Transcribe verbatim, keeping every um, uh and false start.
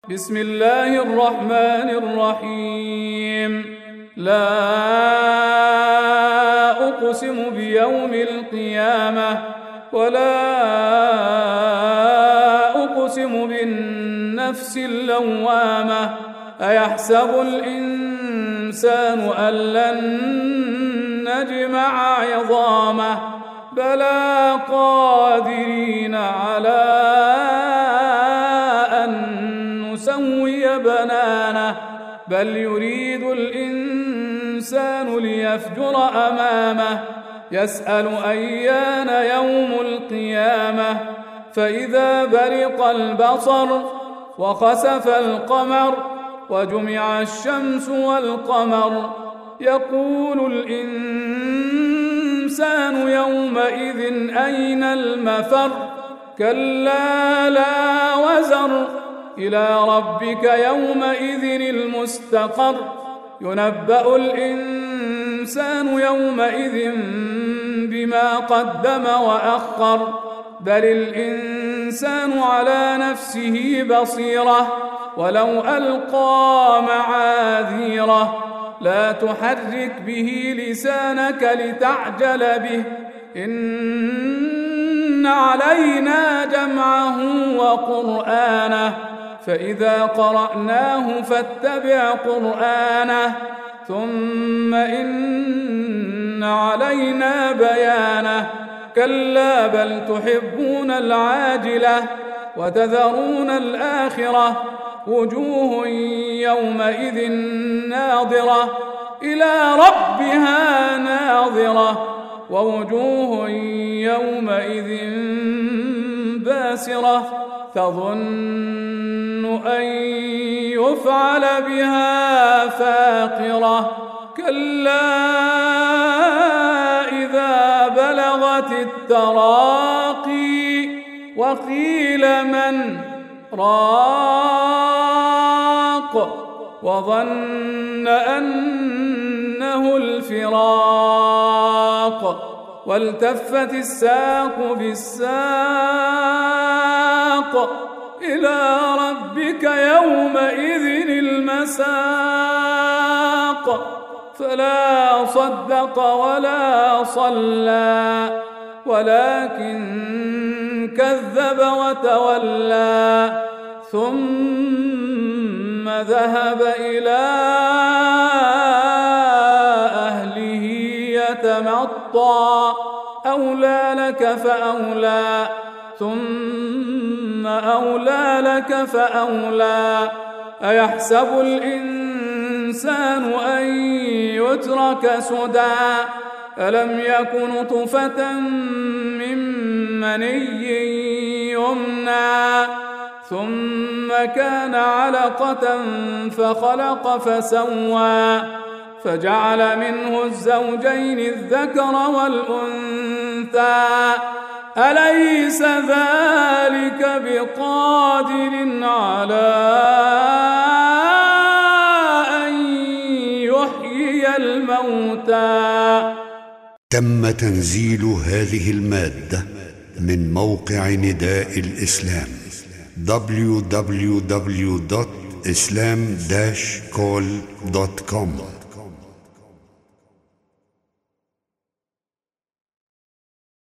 بسم الله الرحمن الرحيم. لا أقسم بيوم القيامة ولا أقسم بالنفس اللوامة. أيحسب الإنسان أن لن نجمع عظامه بلى قادرين على أن نسوي بنانه بل يريد الإنسان ليفجر أمامه يسأل أيان يوم القيامة فإذا برق البصر وخسف القمر وجمع الشمس والقمر يقول الإنسان يومئذ أين المفر كلا لا وزر إلى ربك يومئذ المستقر ينبأ الإنسان يومئذ بما قدم وأخر بل الإنسان على نفسه بصيرة ولو ألقى معاذيره لا تحرك به لسانك لتعجل به إن علينا جمعه وقرآنه فإذا قرأناه فاتبع قرآنه ثم إن علينا بيانه كلا بل تحبون العاجلة وتذرون الآخرة وجوه يومئذ ناظرة إلى ربها ناظرة ووجوه يومئذ باسرة تظن أن يفعل بها فاقرة كلا إذا بلغت التراقي وقيل من راق وظن أنه الفراق والتفت الساق بالساق إلى ربك يومئذ المساق فلا صدق ولا صلى ولكن كذب وتولى ثم ذهب إلى أهله يتمطى أولى لك فأولى ثم أولى لك فأولى أيحسب الإنسان أن يترك سدى ألم يك نطفة من مني يمنى ثم كان علقة فخلق فسوى فجعل منه الزوجين الذكر والأنثى أليس ذلك بقادر على أن يحيي الموتى. تم تنزيل هذه المادة من موقع نداء الإسلام دبليو دبليو دبليو دوت إسلام داش كول دوت كوم.